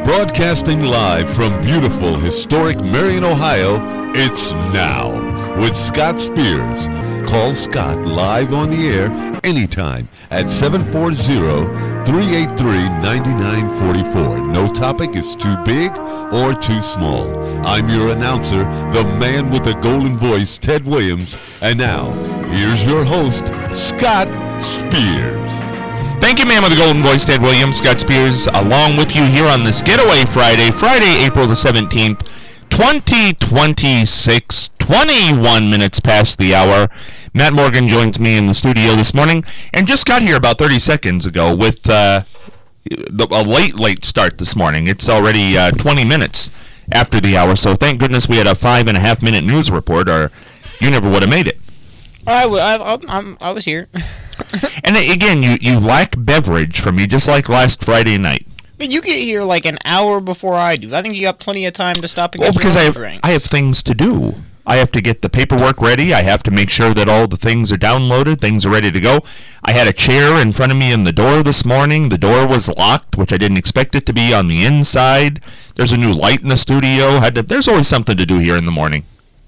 Broadcasting live from beautiful, historic Marion, Ohio, it's Now with Scott Spears. Call Scott live on the air anytime at 740-383-9944. No topic is too big or too small. I'm your announcer, the man with the golden voice, Ted Williams. And now, here's your host, Scott Spears. Thank you, man with the golden voice, Ted Williams. Scott Spears, along with you here on this Getaway Friday, April the 17th, 2026, 21 minutes past the hour. Matt Morgan joins me in the studio this morning and just got here about 30 seconds ago with a late start this morning. It's already 20 minutes after the hour, so thank goodness we had a 5.5 minute news report, or you never would have made it. I was here. And again, you lack beverage from me, just like last Friday night. But you get here like an hour before I do. I think you got plenty of time to stop and get because your drinks. I have things to do. I have to get the paperwork ready. I have to make sure that all the things are downloaded, things are ready to go. I had a chair in front of me in the door this morning. The door was locked, which I didn't expect it to be on the inside. There's a new light in the studio. There's always something to do here in the morning.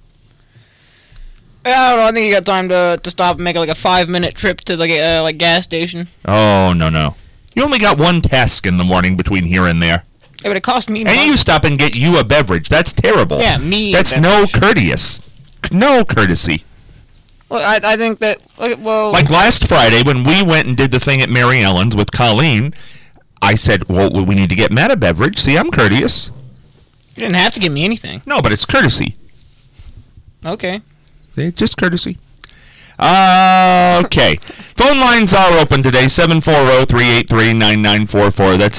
I don't know. I think you got time to stop and make like a 5-minute trip to the gas station. Oh, no. You only got one task in the morning between here and there. Yeah, but it cost me money. And you stop and get you a beverage. That's terrible. Yeah, me. That's no courteous. No courtesy. Well, I think that, like last Friday when we went and did the thing at Mary Ellen's with Colleen, I said, well, we need to get Matt a beverage. See, I'm courteous. You didn't have to give me anything. No, but it's courtesy. Okay. Just courtesy. Okay. Phone lines are open today, 740-383-9944. That's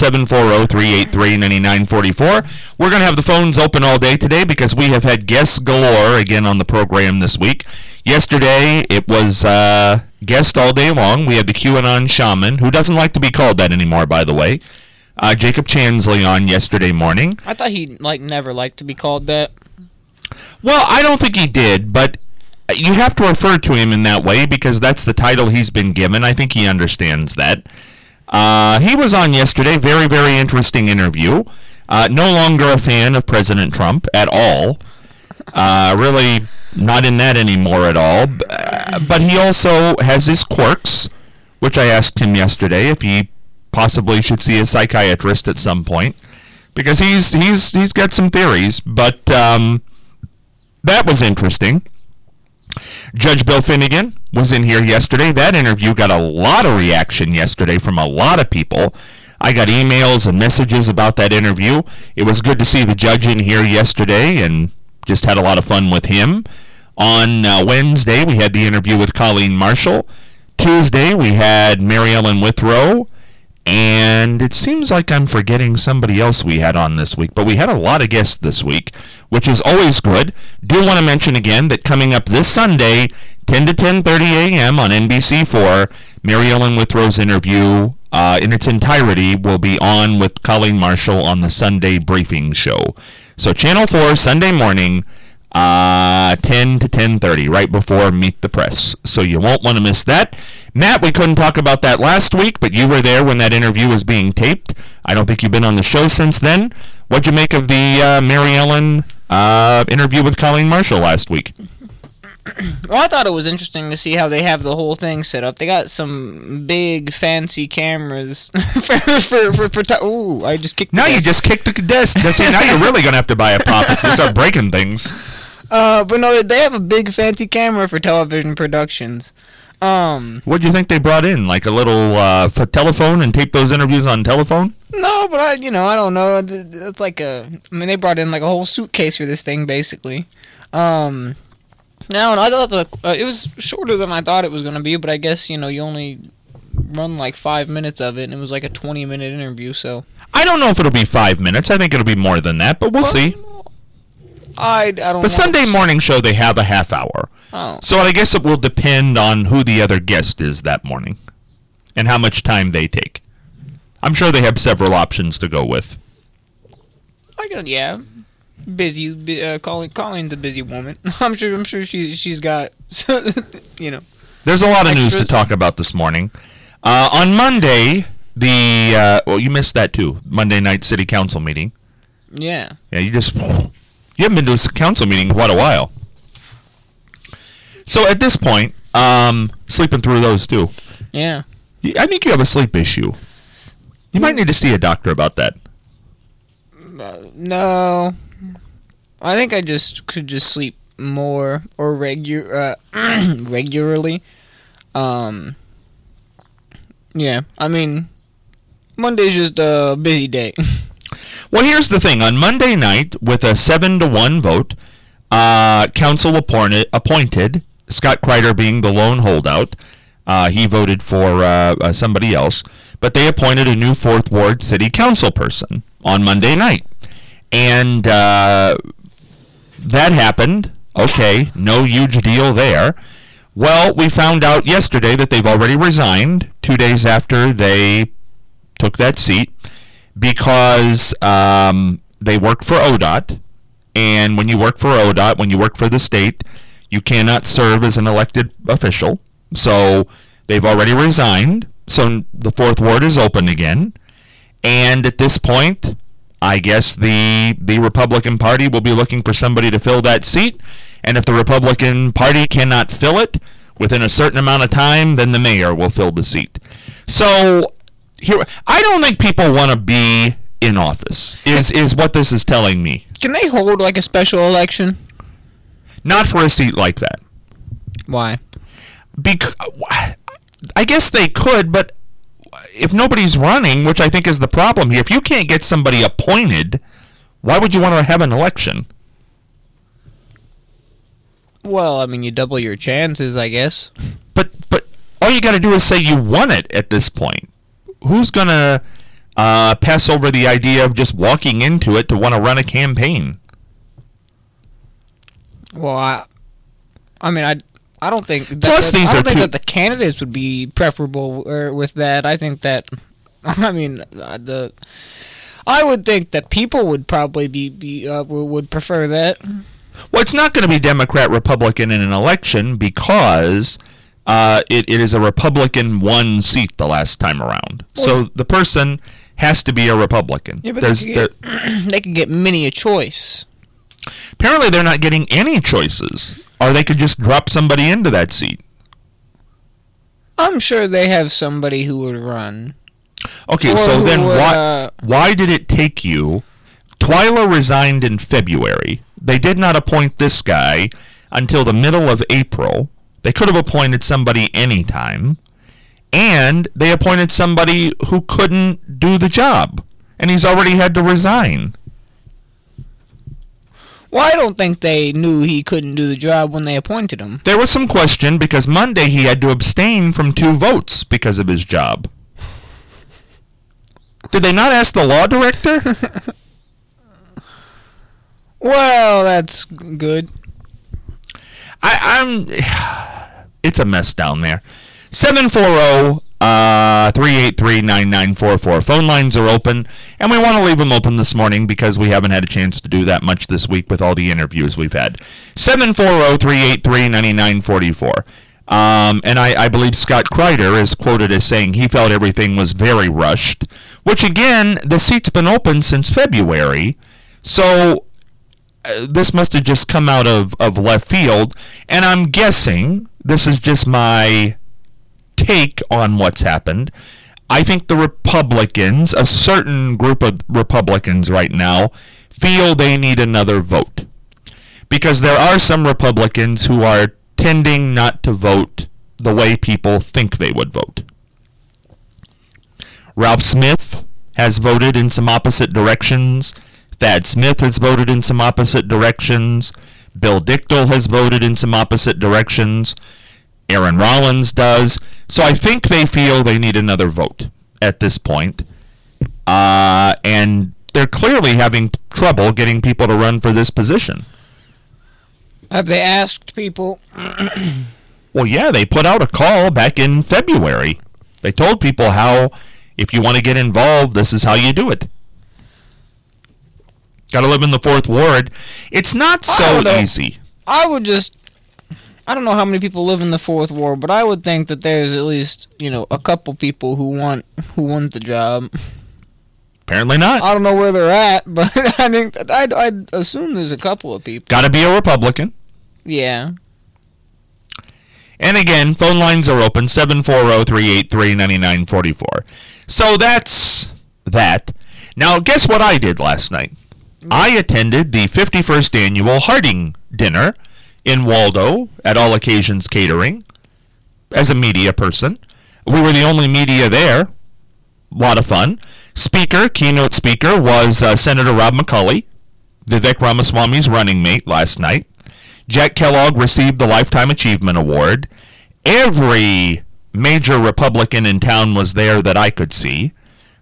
740-383-9944. We're going to have the phones open all day today because we have had guests galore again on the program this week. Yesterday, it was guest all day long. We had the QAnon shaman, who doesn't like to be called that anymore, by the way. Jacob Chansley on yesterday morning. I thought he never liked to be called that. Well, I don't think he did, but you have to refer to him in that way because that's the title he's been given. I think he understands that. He was on yesterday. Very, very interesting interview. No longer a fan of President Trump at all. Really not in that anymore at all. But he also has his quirks, which I asked him yesterday if he possibly should see a psychiatrist at some point, because he's got some theories. But that was interesting. Judge Bill Finnegan was in here yesterday. That interview got a lot of reaction yesterday from a lot of people. I got emails and messages about that interview. It was good to see the judge in here yesterday and just had a lot of fun with him. On Wednesday, we had the interview with Colleen Marshall. Tuesday, we had Mary Ellen Withrow. And it seems like I'm forgetting somebody else we had on this week, but we had a lot of guests this week, which is always good. Do want to mention again that coming up this Sunday, 10 to 10:30 a.m. on NBC4, Mary Ellen Withrow's interview in its entirety will be on with Colleen Marshall on the Sunday briefing show. So Channel 4, Sunday morning, 10 to 10:30, right before Meet the Press. So you won't want to miss that. Matt, we couldn't talk about that last week, but you were there when that interview was being taped. I don't think you've been on the show since then. What'd you make of the Mary Ellen interview with Colleen Marshall last week? Well, I thought it was interesting to see how they have the whole thing set up. They got some big, fancy cameras Ooh, I just kicked the desk. You just kicked the desk. See, now you're really going to have to buy a prop if you start breaking things. But no, they have a big, fancy camera for television productions. What do you think they brought in? Like a little telephone and taped those interviews on telephone? No, but I don't know. It's like they brought in like a whole suitcase for this thing, basically. No, I thought it was shorter than I thought it was going to be, but I guess, you only run like 5 minutes of it, and it was like a 20-minute interview, so. I don't know if it'll be 5 minutes. I think it'll be more than that, but we'll see. I don't know. The Sunday morning show, they have a half hour. Oh. So I guess it will depend on who the other guest is that morning and how much time they take. I'm sure they have several options to go with. Yeah. Busy. Colleen's a busy woman. I'm sure she's got, There's a lot of news to talk about this morning. On Monday, Well, you missed that too. Monday night city council meeting. Yeah. Yeah, you haven't been to a council meeting in quite a while. So at this point, sleeping through those too. Yeah. I think you have a sleep issue. You might need to see a doctor about that. No. I think I could just sleep more or regularly. Yeah. I mean, Monday's just a busy day. Well, here's the thing. On Monday night, with a 7-1 vote, council appointed, Scott Kreider being the lone holdout. He voted for somebody else. But they appointed a new 4th Ward City Council person on Monday night. And that happened. Okay, no huge deal there. Well, we found out yesterday that they've already resigned 2 days after they took that seat because they work for ODOT. And when you work for ODOT, when you work for the state, you cannot serve as an elected official. So they've already resigned. So the 4th Ward is open again. And at this point, I guess the Republican Party will be looking for somebody to fill that seat. And if the Republican Party cannot fill it within a certain amount of time, then the mayor will fill the seat. So here, I don't think people want to be in office, is what this is telling me. Can they hold like a special election? Not for a seat like that. Why? Because I guess they could, but if nobody's running, which I think is the problem here, if you can't get somebody appointed, why would you want to have an election? Well, I mean, you double your chances, I guess. But all you got to do is say you won it at this point. Who's going to pass over the idea of just walking into it to want to run a campaign? Well, I mean, I don't think that that the candidates would be preferable with that. I think that, I mean, I would think that people would probably would prefer that. Well, it's not going to be Democrat Republican in an election because it is a Republican won seat the last time around. Well, so the person has to be a Republican. Yeah, but they can get many a choice. Apparently, they're not getting any choices, or they could just drop somebody into that seat. I'm sure they have somebody who would run. Okay, so then why did it take you? Twyla resigned in February. They did not appoint this guy until the middle of April. They could have appointed somebody anytime. And they appointed somebody who couldn't do the job. And he's already had to resign. Well, I don't think they knew he couldn't do the job when they appointed him. There was some question because Monday he had to abstain from 2 votes because of his job. Did they not ask the law director? Well, that's good. It's a mess down there. 740-383-9944. Phone lines are open, and we want to leave them open this morning because we haven't had a chance to do that much this week with all the interviews we've had. 740-383-9944. And I believe Scott Kreider is quoted as saying he felt everything was very rushed, which again, the seat's been open since February, so this must have just come out of left field, and I'm guessing, this is just my take on what's happened, I think the Republicans, a certain group of Republicans right now, feel they need another vote. Because there are some Republicans who are tending not to vote the way people think they would vote. Ralph Smith has voted in some opposite directions. Thad Smith has voted in some opposite directions. Bill Dichtel has voted in some opposite directions. Aaron Rollins does. So I think they feel they need another vote at this point. And they're clearly having trouble getting people to run for this position. Have they asked people? Well, yeah, they put out a call back in February. They told people how, if you want to get involved, this is how you do it. Got to live in the 4th Ward. It's not so easy. I would just... I don't know how many people live in the fourth ward, but I would think that there's at least, a couple people who want the job. Apparently not. I don't know where they're at, but I think I'd assume there's a couple of people. Got to be a Republican. Yeah. And again, phone lines are open, 740-383-9944. So that's that. Now, guess what I did last night? I attended the 51st annual Harding Dinner in Waldo at All Occasions Catering as a media person. We were the only media there. A lot of fun. Keynote speaker was Senator Rob McCulley, Vivek Ramaswamy's running mate last night. Jack Kellogg received the Lifetime Achievement Award. Every major Republican in town was there that I could see.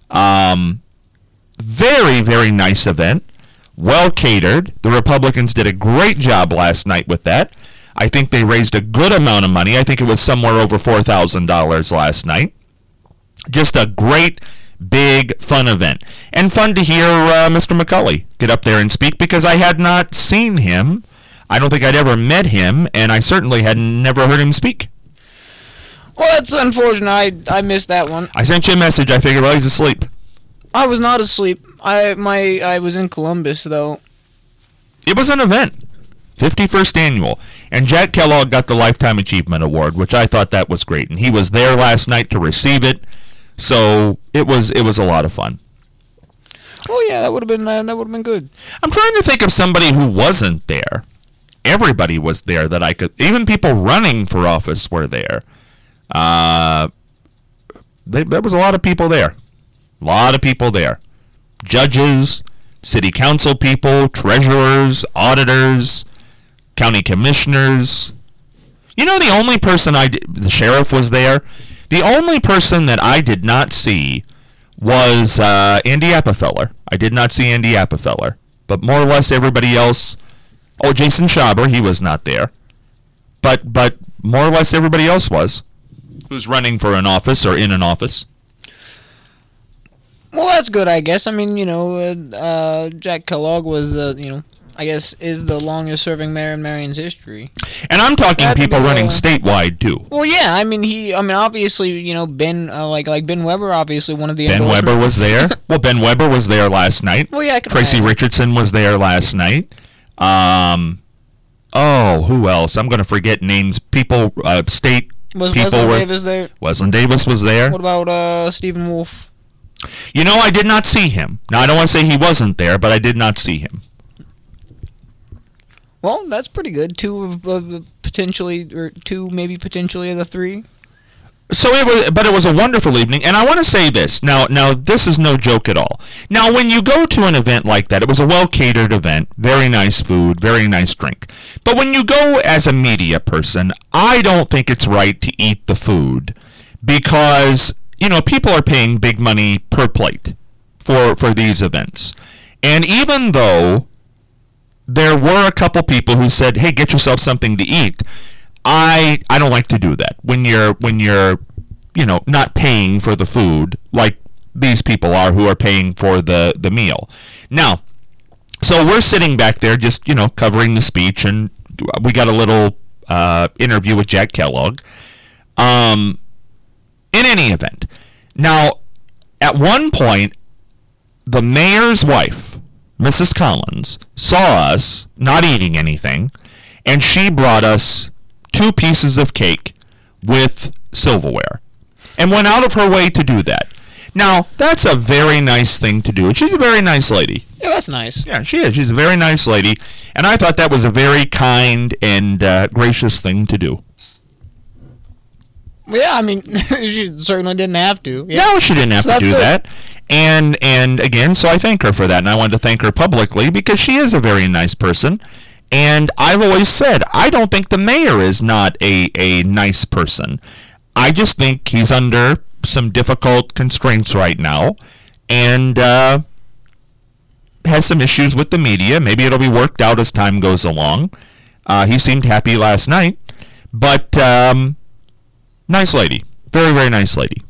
Very, very nice event. Well catered. The Republicans did a great job last night with that. I think they raised a good amount of money. I think it was somewhere over $4,000 last night. Just a great, big, fun event. And fun to hear Mr. McCulley get up there and speak because I had not seen him. I don't think I'd ever met him, and I certainly had never heard him speak. Well, that's unfortunate. I missed that one. I sent you a message. I figured, well, he's asleep. I was not asleep. I was in Columbus, though. It was an event. 51st annual. And Jack Kellogg got the Lifetime Achievement Award, which I thought that was great. And he was there last night to receive it. So it was a lot of fun. Oh yeah, that would have been good. I'm trying to think of somebody who wasn't there. Everybody was there that I could. Even people running for office were there. There was a lot of people there. A lot of people there. Judges, city council people, treasurers, auditors, county commissioners. The only person the sheriff was there. The only person that I did not see was Andy Appenfeller. I did not see Andy Appenfeller. But more or less everybody else. Oh, Jason Schaber, he was not there. But more or less everybody else was. Who's running for an office or in an office. Well, that's good, I guess. I mean, Jack Kellogg was, I guess, is the longest-serving mayor in Marion's history. And I'm talking people running statewide, too. Well, yeah, obviously, Ben, like Ben Weber, obviously, one of the Ben Weber was there. Well, Ben Weber was there last night. Well, yeah, Tracy Richardson was there last night. Who else? I'm going to forget names. People, state was people Wesley were... Davis there? Wesley Davis was there. What about Stephen Wolf? I did not see him. Now, I don't want to say he wasn't there, but I did not see him. Well, that's pretty good. Two of the potentially of the three. So it was a wonderful evening, and I want to say this. Now this is no joke at all. Now, when you go to an event like that, it was a well-catered event, very nice food, very nice drink. But when you go as a media person, I don't think it's right to eat the food because people are paying big money per plate for these events. And even though there were a couple people who said, "Hey, get yourself something to eat," I don't like to do that. When you're not paying for the food like these people are who are paying for the meal. Now, so we're sitting back there just, covering the speech, and we got a little interview with Jack Kellogg. In any event, now, at one point, the mayor's wife, Mrs. Collins, saw us not eating anything, and she brought us 2 pieces of cake with silverware and went out of her way to do that. Now, that's a very nice thing to do, and she's a very nice lady. Yeah, that's nice. Yeah, she is. She's a very nice lady, and I thought that was a very kind and gracious thing to do. Yeah, she certainly didn't have to. Yeah. No, she didn't have to do that. And again, so I thank her for that, and I wanted to thank her publicly because she is a very nice person. And I've always said, I don't think the mayor is not a nice person. I just think he's under some difficult constraints right now and has some issues with the media. Maybe it'll be worked out as time goes along. He seemed happy last night. But nice lady. Very, very nice lady.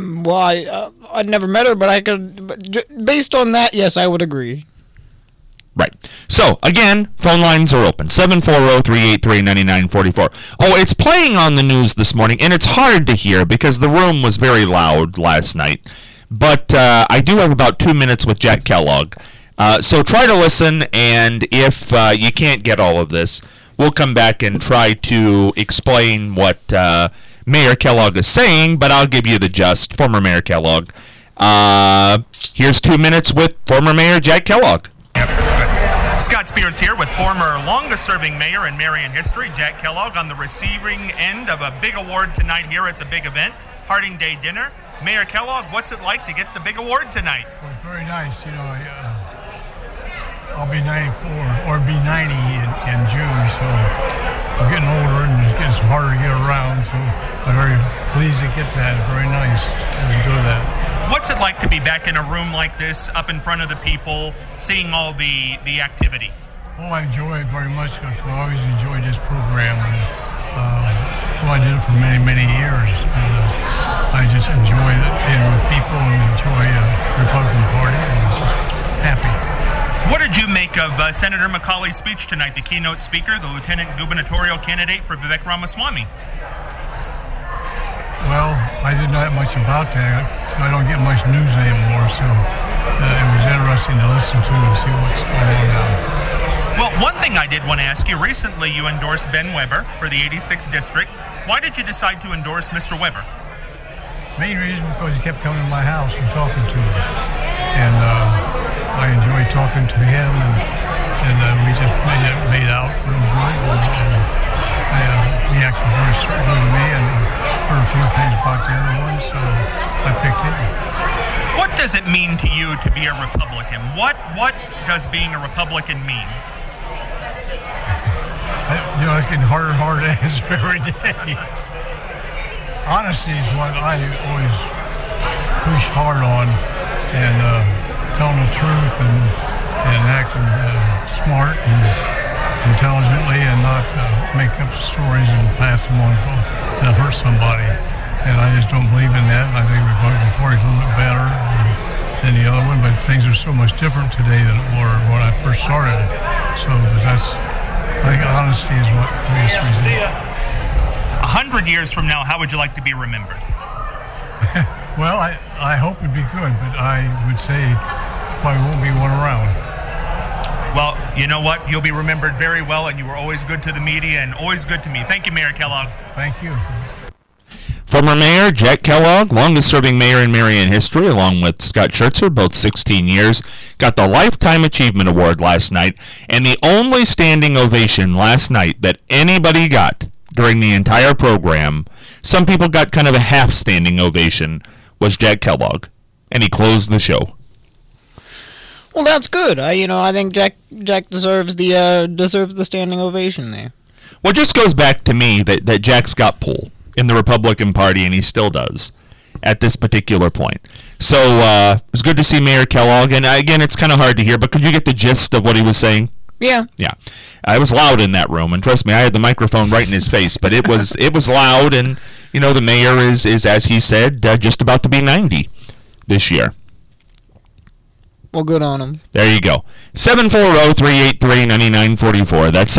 Well, I'd never met her, but I could... Based on that, yes, I would agree. Right. So, again, phone lines are open. 740-383-9944. Oh, it's playing on the news this morning, and it's hard to hear because the room was very loud last night. But I do have about 2 minutes with Jack Kellogg. So try to listen, and if you can't get all of this, we'll come back and try to explain what Mayor Kellogg is saying, but I'll give you the gist. Former Mayor Kellogg. Here's 2 minutes with former Mayor Jack Kellogg. Scott Spears here with former longest-serving mayor in Marion history, Jack Kellogg, on the receiving end of a big award tonight here at the big event, Harding Day Dinner. Mayor Kellogg, what's it like to get the big award tonight? Well, it's very nice. You know, I'll be 94 or be 90 in June, so I'm getting older and it's getting harder to get around. So I'm very pleased to get that. Very nice to do that. What's it like to be back in a room like this, up in front of the people, seeing all the activity? Oh, I enjoy it very much. I always enjoyed this program. And, I did it for many, many years. And, I just enjoy being with people and enjoy the Republican Party and just happy. What did you make of Senator McCauley's speech tonight, the keynote speaker, the lieutenant gubernatorial candidate for Vivek Ramaswamy? Well, I didn't know that much about that. I don't get much news anymore, so it was interesting to listen to and see what's going on now. Well, one thing I did want to ask you, recently you endorsed Ben Weber for the 86th District. Why did you decide to endorse Mr. Weber? Main reason because he kept coming to my house and talking to me. And I enjoyed talking to him, and we just made out real good. And he acted very good to me and heard a few things about the other one, so I picked him. What does it mean to you to be a Republican? What does being a Republican mean? You know, it's getting harder and harder to answer every day. Honesty is what I always push hard on, and telling the truth and acting smart and intelligently and not make up stories and pass them on that hurt somebody. And I just don't believe in that. I think the Republican Party is a little bit better than the other one, but things are so much different today than it were when I first started. So I think honesty is what makes me. 100 years from now, how would you like to be remembered? Well, I hope it'd be good, but I would say probably won't be one around. Well, you know what? You'll be remembered very well, and you were always good to the media and always good to me. Thank you, Mayor Kellogg. Thank you. Former Mayor Jack Kellogg, longest-serving mayor in Marion history, along with Scott Schertzer, both 16 years, got the Lifetime Achievement Award last night, and the only standing ovation last night that anybody got during the entire program, some people got kind of a half-standing ovation, was Jack Kellogg, and he closed the show. Well, that's good. I think Jack deserves the standing ovation there. Well, it just goes back to me that Jack's got pull in the Republican Party, and he still does at this particular point. So it was good to see Mayor Kellogg, and again, it's kind of hard to hear, but could you get the gist of what he was saying? Yeah. Yeah. It was loud in that room, and trust me, I had the microphone right in his face, but it was loud, and, the mayor is as he said, just about to be 90 this year. Well, good on him. There you go. 740-383-9944. That's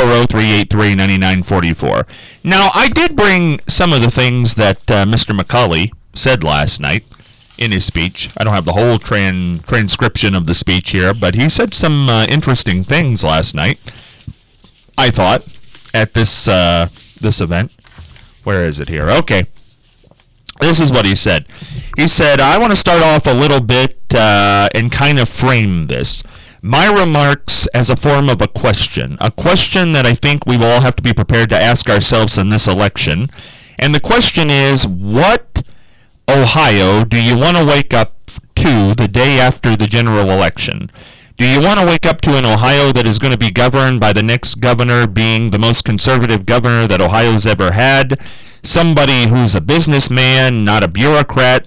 740-383-9944. Now, I did bring some of the things that Mr. McCauley said last night in his speech. I don't have the whole transcription of the speech here, but he said some interesting things last night, I thought, at this event. Where is it here? Okay. This is what he said. He said, I want to start off a little bit and kind of frame this. My remarks as a form of a question that I think we will all have to be prepared to ask ourselves in this election. And the question is, what Ohio do you want to wake up to the day after the general election? Do you want to wake up to an Ohio that is going to be governed by the next governor being the most conservative governor that Ohio's ever had? Somebody who's a businessman, not a bureaucrat.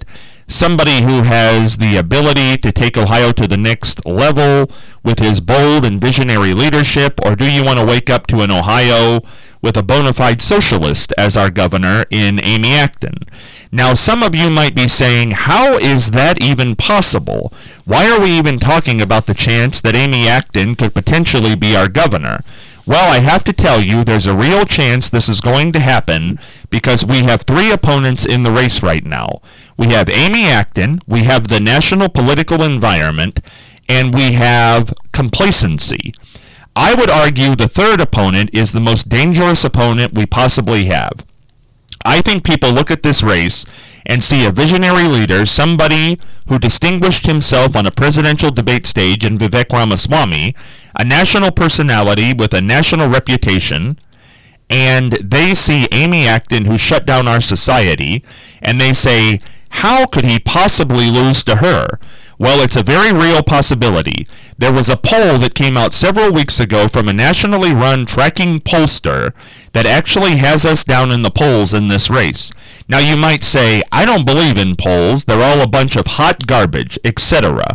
somebody who has the ability to take Ohio to the next level with his bold and visionary leadership, or do you want to wake up to an Ohio with a bona fide socialist as our governor in Amy Acton? Now, some of you might be saying, how is that even possible? Why are we even talking about the chance that Amy Acton could potentially be our governor? Well, I have to tell you, there's a real chance this is going to happen because we have three opponents in the race right now. We have Amy Acton, we have the national political environment, and we have complacency. I would argue the third opponent is the most dangerous opponent we possibly have. I think people look at this race and see a visionary leader, somebody who distinguished himself on a presidential debate stage in Vivek Ramaswamy, a national personality with a national reputation, and they see Amy Acton, who shut down our society, and they say, how could he possibly lose to her? Well, it's a very real possibility. There was a poll that came out several weeks ago from a nationally run tracking pollster that actually has us down in the polls in this race. Now, you might say, I don't believe in polls. They're all a bunch of hot garbage, etc.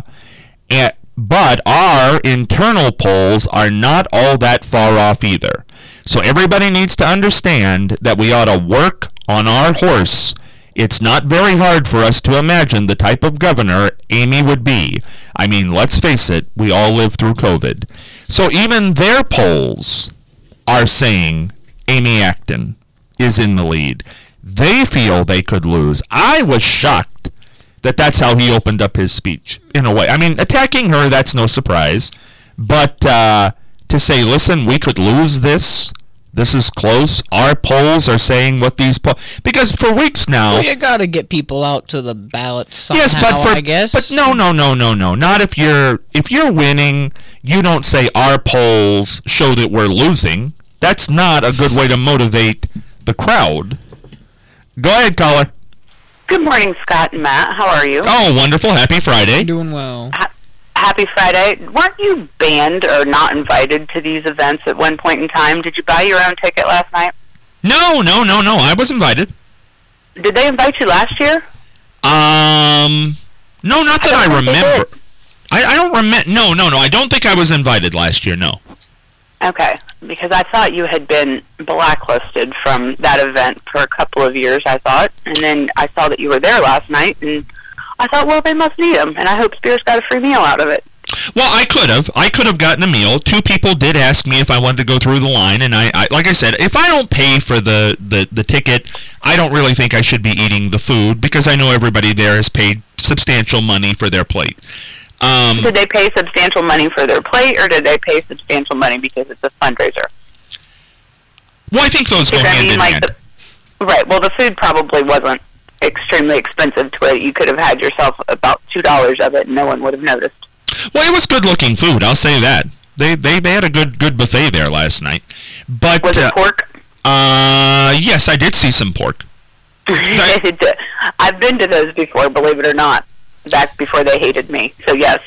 But our internal polls are not all that far off either. So everybody needs to understand that we ought to work on our horse. It's not very hard for us to imagine the type of governor Amy would be. I mean, let's face it, we all lived through COVID. So even their polls are saying Amy Acton is in the lead. They feel they could lose. I was shocked that that's how he opened up his speech, in a way. I mean, attacking her, that's no surprise. But to say, listen, we could lose this. This is close. Our polls are saying what these polls... Because for weeks now... Well, you got to get people out to the ballot somehow, yes, I guess. But no. Not if you're winning, you don't say our polls show that we're losing. That's not a good way to motivate the crowd. Go ahead, caller. Good morning, Scott and Matt. How are you? Oh, wonderful. Happy Friday. Doing well. Happy Friday. Weren't you banned or not invited to these events at one point in time? Did you buy your own ticket last night? No. I was invited. Did they invite you last year? No, not that I remember. I don't remember. No. I don't think I was invited last year, no. Okay, because I thought you had been blacklisted from that event for a couple of years, I thought. And then I saw that you were there last night, and I thought, well, they must need him, and I hope Spears got a free meal out of it. Well, I could have gotten a meal. Two people did ask me if I wanted to go through the line, and I like I said, if I don't pay for the ticket, I don't really think I should be eating the food, because I know everybody there has paid substantial money for their plate. Did they pay substantial money for their plate, or did they pay substantial money because it's a fundraiser? Well, I think those go hand in hand. Right, well, the food probably wasn't extremely expensive to where you could have had yourself about $2 of it and no one would have noticed. Well, it was good-looking food, I'll say that. They had a good buffet there last night. But was it pork? Yes, I did see some pork. I've been to those before, believe it or not, back before they hated me. So yes,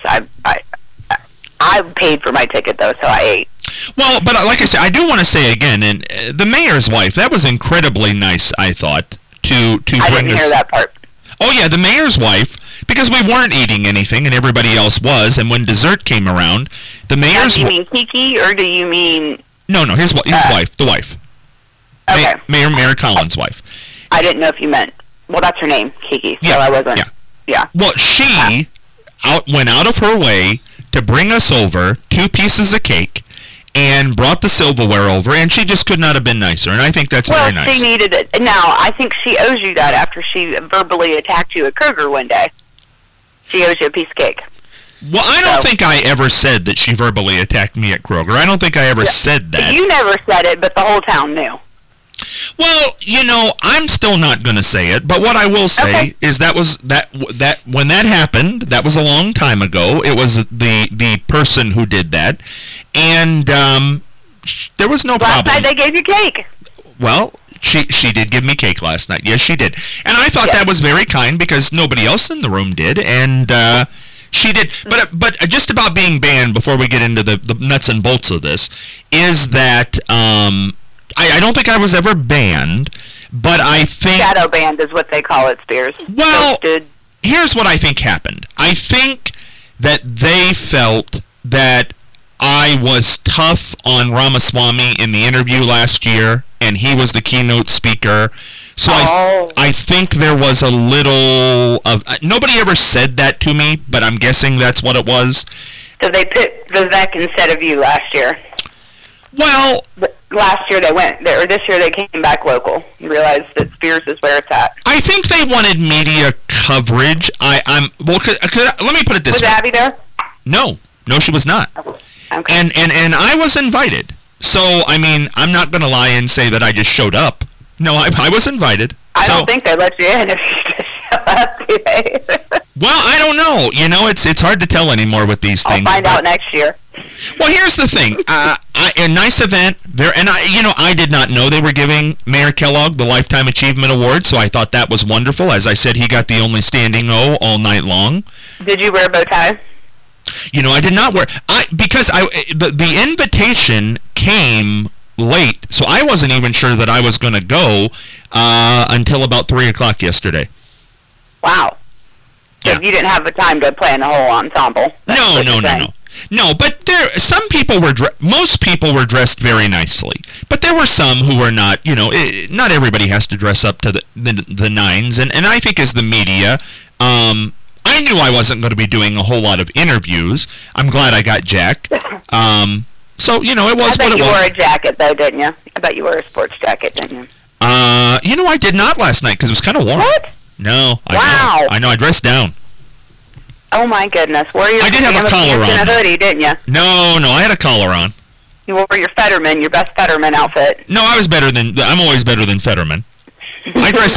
I paid for my ticket though, so I ate. Well, but like I said, I do want to say again, and the mayor's wife, that was incredibly nice, I thought, to I didn't hear that part. Oh yeah, the mayor's wife, because we weren't eating anything and everybody else was, and when dessert came around, the mayor's... Do you mean Kiki, or do you mean... No, his wife, the wife. Okay. Mayor Collins' wife. I didn't know if you meant... Well, that's her name, Kiki, so yeah, I wasn't... Yeah. Well, she went out of her way to bring us over 2 pieces of cake and brought the silverware over, and she just could not have been nicer, and I think that's very nice. Well, she needed it. Now, I think she owes you that after she verbally attacked you at Kroger one day. She owes you a piece of cake. Well, I don't think I ever said that she verbally attacked me at Kroger. I don't think I ever said that. You never said it, but the whole town knew. Well, I'm still not going to say it, but what I will say is that when that happened, that was a long time ago. It was the person who did that, and there was no problem. Last night they gave you cake. Well, she did give me cake last night. Yes, she did, and I thought that was very kind because nobody else in the room did, and she did. But just about being banned, before we get into the nuts and bolts of this, is that I don't think I was ever banned, but I think... Shadow banned is what they call it, Spears. Well, here's what I think happened. I think that they felt that I was tough on Ramaswamy in the interview last year, and he was the keynote speaker. So I think there was a little of... nobody ever said that to me, but I'm guessing that's what it was. So they picked Vivek instead of you last year. Well... last year they went there, or this year they came back local. You realized that Spears is where it's at. I think they wanted media coverage. Let me put it this way. Was Abby there? No, she was not. Okay. And I was invited. So, I mean, I'm not going to lie and say that I just showed up. No, I was invited. I don't think they let you in if you just show up today. Well, I don't know. You know, it's hard to tell anymore with these things. I'll find out next year. Well, here's the thing. A nice event there, and I did not know they were giving Mayor Kellogg the Lifetime Achievement Award, so I thought that was wonderful. As I said, he got the only standing O all night long. Did you wear a bow tie? You know, I did not wear because the invitation came late, so I wasn't even sure that I was going to go until about 3:00 yesterday. Wow. So Yeah. you didn't have the time to plan the whole ensemble. No, but some people most people were dressed very nicely. But there were some who were not, not everybody has to dress up to the nines. And I think as the media, I knew I wasn't going to be doing a whole lot of interviews. I'm glad I got Jack. So, it was what it was. I bet you wore a jacket, though, didn't you? I bet you wore a sports jacket, didn't you? I did not last night because it was kind of warm. What? No. Wow. I know. I dressed down. Oh, my goodness. I did have a collar on. And a hoodie, didn't you? No, I had a collar on. You wore your best Fetterman outfit. No, I'm always better than Fetterman. I dress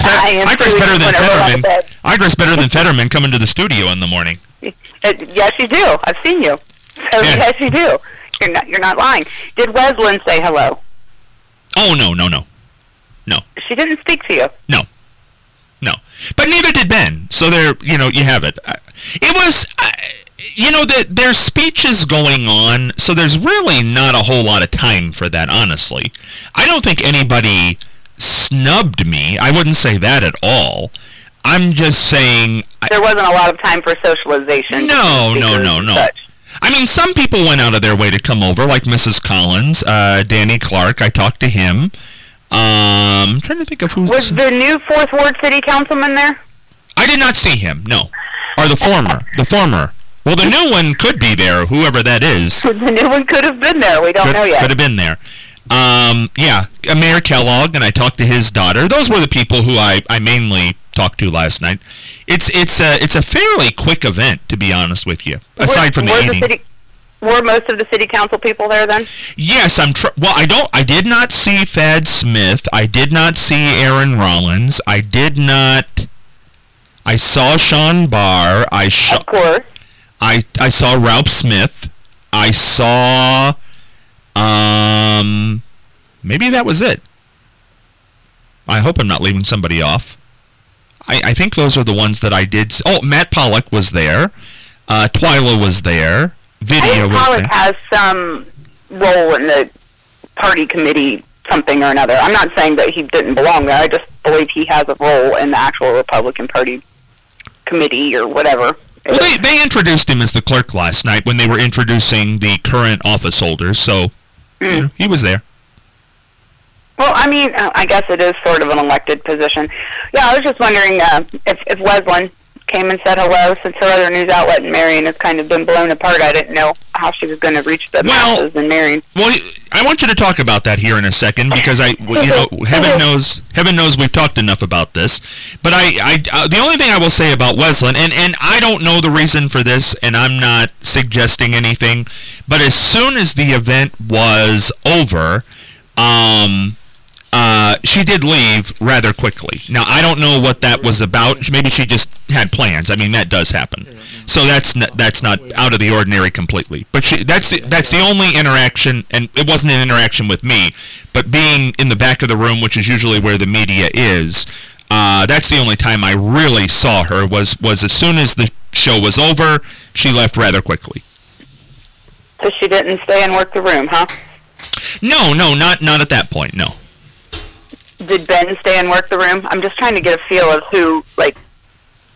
better than Fetterman coming to the studio in the morning. Yes, you do. I've seen you. So Yeah. yes, you do. You're not lying. Did Weslin say hello? Oh, no. She didn't speak to you. No. But neither did Ben. So there, you have it. It was, there's speeches going on, so there's really not a whole lot of time for that, honestly. I don't think anybody snubbed me. I wouldn't say that at all. I'm just saying... There wasn't a lot of time for socialization. No. I mean, some people went out of their way to come over, like Mrs. Collins, Danny Clark. I talked to him. I'm trying to think of who... Was the new 4th Ward City Councilman there? I did not see him, no. Or the former. Well, the new one could be there, whoever that is. The new one could have been there. We don't know yet. Could have been there. Mayor Kellogg, and I talked to his daughter. Those were the people who I mainly talked to last night. It's a fairly quick event, to be honest with you, aside from the eating. Were most of the city council people there then? Yes, I did not see Thad Smith. I did not see Aaron Rollins. I saw Sean Barr. Of course. I saw Ralph Smith. I saw maybe that was it. I hope I'm not leaving somebody off. I think those are the ones that I did. Oh, Matt Pollock was there. Twyla was there. Video was Pollock there. has some role in the party committee, something or another. I'm not saying that he didn't belong there. I just believe he has a role in the actual Republican Party committee or whatever. Well, they introduced him as the clerk last night when they were introducing the current office holders, so he was there. Well, I mean, I guess it is sort of an elected position. Yeah, I was just wondering if Weslin came and said hello, since her other news outlet in Marion has kind of been blown apart. I didn't know how she was going to reach the masses in Marion. Well, I want you to talk about that here in a second because heaven knows we've talked enough about this. But the only thing I will say about Weslin, and I don't know the reason for this, and I'm not suggesting anything, but as soon as the event was over, she did leave rather quickly. Now, I don't know what that was about. Maybe she just had plans. I mean, that does happen. So that's not out of the ordinary completely. But that's the only interaction, and it wasn't an interaction with me, but being in the back of the room, which is usually where the media is, that's the only time I really saw her was as soon as the show was over, she left rather quickly. So she didn't stay and work the room, huh? No, not at that point, no. Did Ben stay and work the room? I'm just trying to get a feel of who,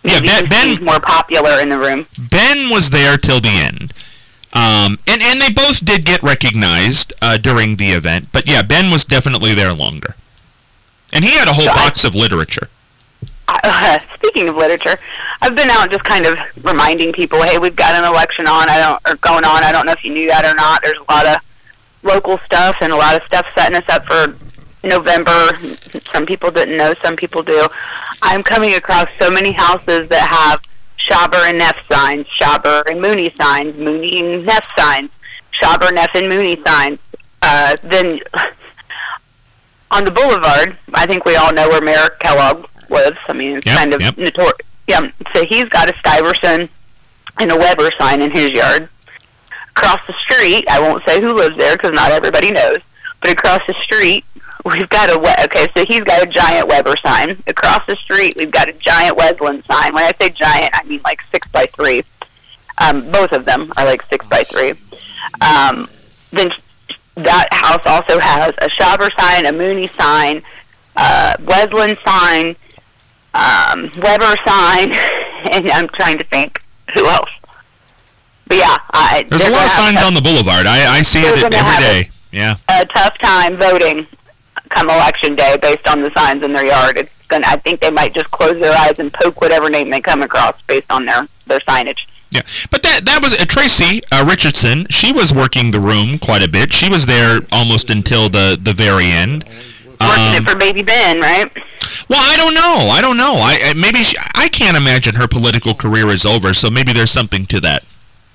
Yeah, He's more popular in the room. Ben was there till the end. And they both did get recognized during the event. But yeah, Ben was definitely there longer. And he had a whole box of literature. Speaking of literature, I've been out just kind of reminding people, hey, we've got an election going on. I don't know if you knew that or not. There's a lot of local stuff and a lot of stuff setting us up for November. Some people didn't know, some people do. I'm coming across so many houses that have Schaber and Neff signs, Schaber and Mooney signs, Mooney and Neff signs, Schaber, Neff, and Mooney signs. Then on the boulevard, I think we all know where Mayor Kellogg lives. I mean, it's kind of notorious. Yeah, so he's got a Stuyvesant and a Weber sign in his yard. Across the street, I won't say who lives there because not everybody knows, but across the street, we've got so he's got a giant Weber sign. Across the street, we've got a giant Wesleyan sign. When I say giant, I mean like 6x3. Both of them are like 6x3. Then that house also has a Schaber sign, a Mooney sign, Wesleyan sign, Weber sign, and I'm trying to think who else. But yeah, there's a lot of signs on the boulevard. I see it every day. Yeah, a tough time voting come election day based on the signs in their yard. I think they might just close their eyes and poke whatever name they come across based on their signage. Yeah, but that was Tracy Richardson. She was working the room quite a bit. She was there almost until the very end. Working it for Baby Ben, right? Well, I don't know. I can't imagine her political career is over. So maybe there's something to that.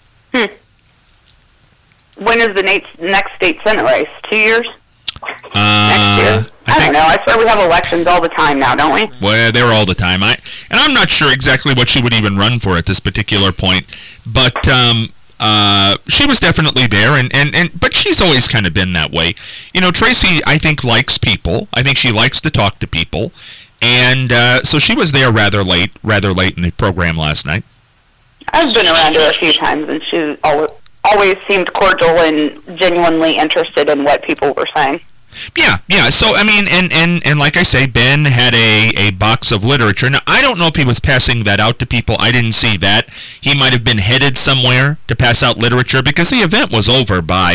When is the next state senate race? 2 years? Next year? I don't know. I swear we have elections all the time now, don't we? Well, they're all the time. I'm not sure exactly what she would even run for at this particular point. But she was definitely there, but she's always kind of been that way. You know, Tracy, I think, likes people. I think she likes to talk to people. And so she was there rather late in the program last night. I've been around her a few times, and she always seemed cordial and genuinely interested in what people were saying. Yeah. So, I mean, and like I say, Ben had a box of literature. Now, I don't know if he was passing that out to people. I didn't see that. He might have been headed somewhere to pass out literature because the event was over by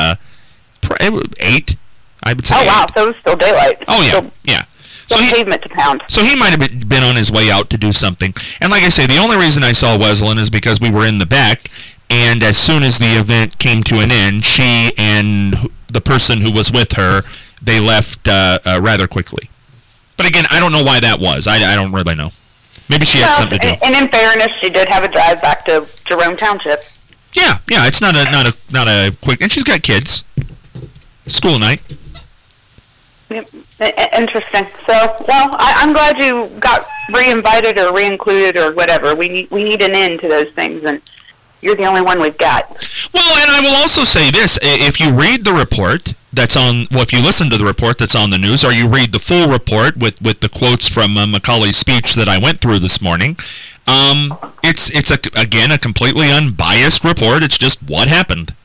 8, I would say. Oh, wow. So it was still daylight. Oh, yeah. Yeah. So pavement to pound. So he might have been on his way out to do something. And like I say, the only reason I saw Wesleyan is because we were in the back, and as soon as the event came to an end, she and the person who was with her, they left rather quickly. But again, I don't know why that was. I don't really know. Maybe she had something to do. And in fairness, she did have a drive back to Jerome Township. Yeah. It's not a quick, and she's got kids. School night. Yep. Interesting. So, well, I'm glad you got re-invited or re-included or whatever. We need an end to those things, and you're the only one we've got. Well, and I will also say this. If you read the report that's on, if you listen to the report that's on the news, or you read the full report with the quotes from Macaulay's speech that I went through this morning, it's again a completely unbiased report. It's just what happened.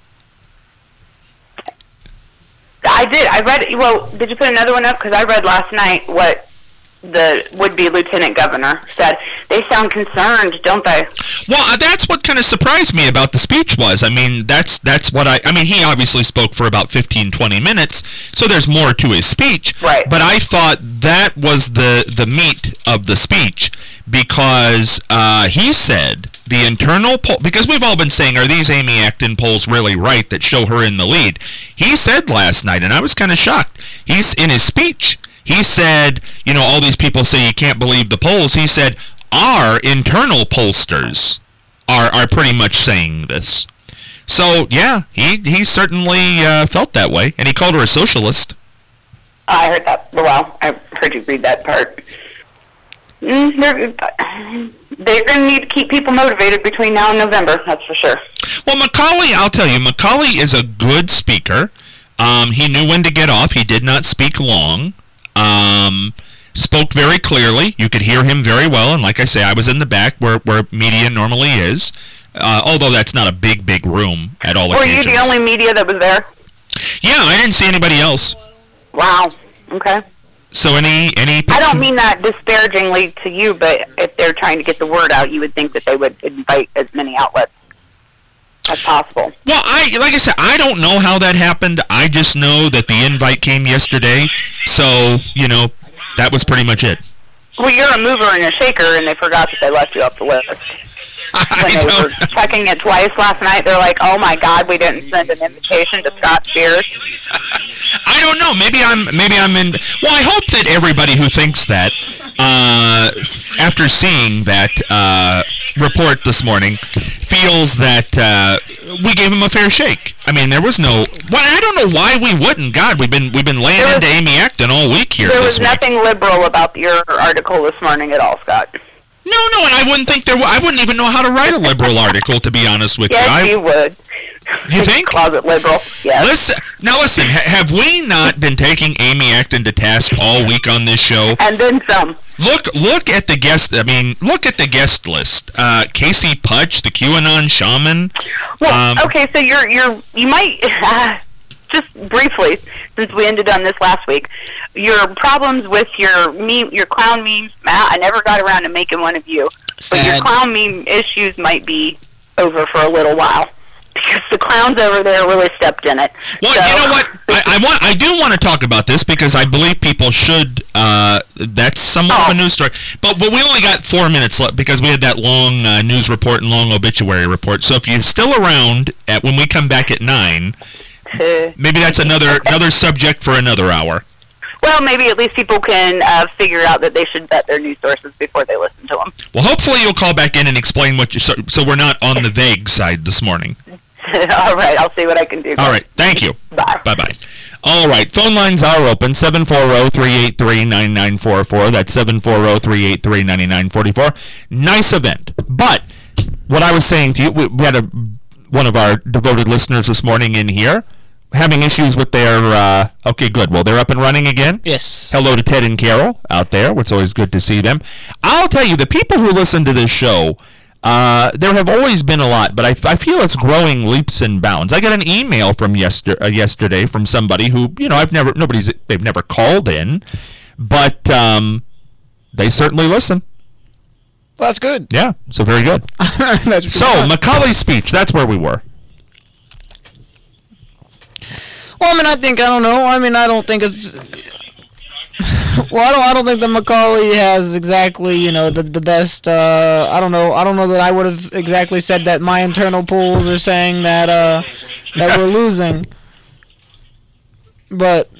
I did. I read. Well, did you put another one up? Because I read last night what the would-be lieutenant governor said. They sound concerned, don't they? Well, that's what kind of surprised me about the speech was. I mean, that's what I mean, he obviously spoke for about 15, 20 minutes, so there's more to his speech. Right. But I thought that was the meat of the speech, because he said the internal poll, because we've all been saying, are these Amy Acton polls really right that show her in the lead? He said last night, and I was kind of shocked, he's in his speech, he said, you know, all these people say you can't believe the polls. He said, our internal pollsters are pretty much saying this. So, yeah, he certainly felt that way, and he called her a socialist. I heard that. Well, I heard you read that part. They're going to need to keep people motivated between now and November, that's for sure. Well, Macaulay, I'll tell you, Macaulay is a good speaker. He knew when to get off. He did not speak long. Spoke very clearly. You could hear him very well, and like I say, I was in the back where media normally is, although that's not a big room at all occasions. Were you the only media that was there? Yeah, I didn't see anybody else. Wow. Okay. So any I don't mean that disparagingly to you, but if they're trying to get the word out, you would think that they would invite as many outlets as possible. Well, like I said, I don't know how that happened. I just know that the invite came yesterday, so that was pretty much it. Well, you're a mover and a shaker, and they forgot that they left you off the list. When they were checking it twice last night, they're like, "Oh my God, we didn't send an invitation to Scott Spears." I don't know. Maybe I'm in. Well, I hope that everybody who thinks that, after seeing that report this morning, feels that we gave him a fair shake. I mean, there was no. Well, I don't know why we wouldn't. God, we've been laying into Amy Acton all week here. There was nothing liberal about your article this morning at all, Scott. No, and I wouldn't think I wouldn't even know how to write a liberal article, to be honest with you. Yes, you would. You think? Closet liberal, yes. Listen, have we not been taking Amy Acton to task all week on this show? And then some. Look at the guest. I mean, look at the guest list. Casey Putch, the QAnon shaman. Well, okay, so you might just briefly, since we ended on this last week, your problems with your clown memes. Matt, I never got around to making one of you, but your clown meme issues might be over for a little while. Because the clowns over there really stepped in it. Well, so, you know what? I do want to talk about this because I believe people should. That's somewhat of a news story. But we only got 4 minutes left because we had that long news report and long obituary report. So if you're still around when we come back at 9, maybe that's another subject for another hour. Well, maybe at least people can figure out that they should vet their news sources before they listen to them. Well, hopefully you'll call back in and explain what you so we're not on the vague side this morning. All right, I'll see what I can do. All right, thank you. Bye. Bye-bye. All right, phone lines are open, 740-383-9944. That's 740-383-9944. Nice event. But what I was saying to you, we had one of our devoted listeners this morning in here having issues with their, okay, good. Well, they're up and running again. Yes. Hello to Ted and Carol out there. It's always good to see them. I'll tell you, the people who listen to this show, there have always been a lot, but I feel it's growing leaps and bounds. I got an email from yesterday from somebody who, they've never called in, but they certainly listen. Well, that's good. Yeah, so very good. So, Macaulay's speech, that's where we were. Well, I don't think it's. Well, I don't think that Macaulay has exactly, the best. I don't know that I would have exactly said that my internal polls are saying that we're losing. But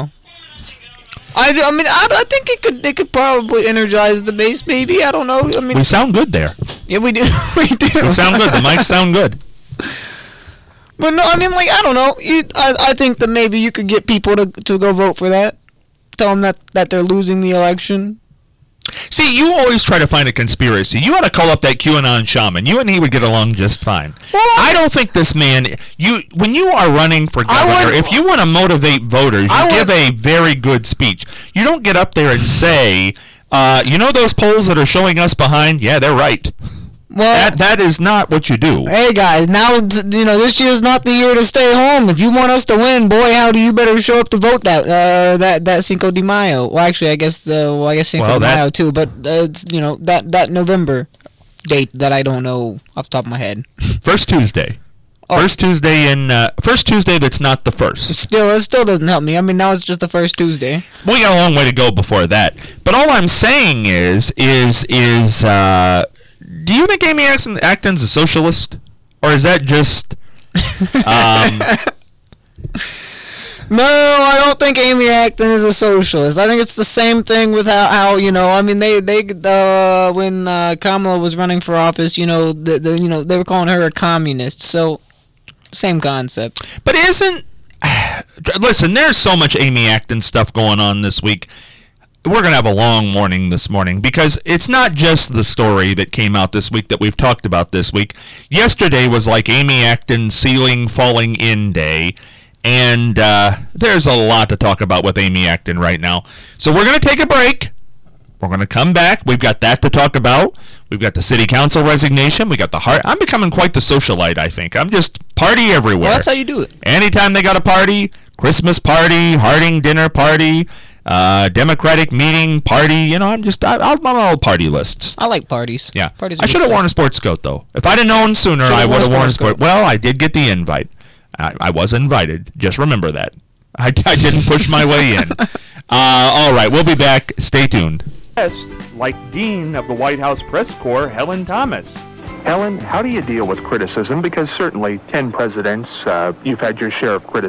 I think it could probably energize the base. Maybe, I don't know. We sound good there. Yeah, we do. We do. We sound good. The mics sound good. But no, I don't know. I think that maybe you could get people to go vote for that. Tell them that they're losing the election. See, you always try to find a conspiracy. You ought to call up that QAnon shaman. You and he would get along just fine. Well, I don't think this man. When you are running for governor, if you want to motivate voters, you give a very good speech. You don't get up there and say, those polls that are showing us behind. Yeah, they're right. Well, that is not what you do. Hey guys, now this year's not the year to stay home. If you want us to win, boy, howdy, you better show up to vote that Cinco de Mayo. Well, actually, I guess Cinco de Mayo too, but it's that November date that I don't know off the top of my head. First Tuesday. First Tuesday that's not the first. It still doesn't help me. Now it's just the first Tuesday. We got a long way to go before that. But all I'm saying is do you think Amy Acton's a socialist? Or is that just... No, I don't think Amy Acton is a socialist. I think it's the same thing with how they when Kamala was running for office, they were calling her a communist. So, same concept. But listen, there's so much Amy Acton stuff going on this week. We're going to have a long morning this morning because it's not just the story that came out this week that we've talked about this week. Yesterday was like Amy Acton's ceiling falling in day, and there's a lot to talk about with Amy Acton right now. So we're going to take a break. We're going to come back. We've got that to talk about. We've got the city council resignation. We got the heart. I'm becoming quite the socialite, I think. I'm just party everywhere. Well, that's how you do it. Anytime they got a party, Christmas party, Harding dinner party, Democratic meeting, party. I'm all party lists. I like parties. Yeah. Parties are I good should have stuff. worn a sports coat, though. If I'd have known sooner, I would have worn a sport. Well, I did get the invite. I was invited. Just remember that. I didn't push my way in. All right, we'll be back. Stay tuned. Like Dean of the White House Press Corps, Helen Thomas. Helen, how do you deal with criticism? Because certainly 10 presidents, you've had your share of criticism.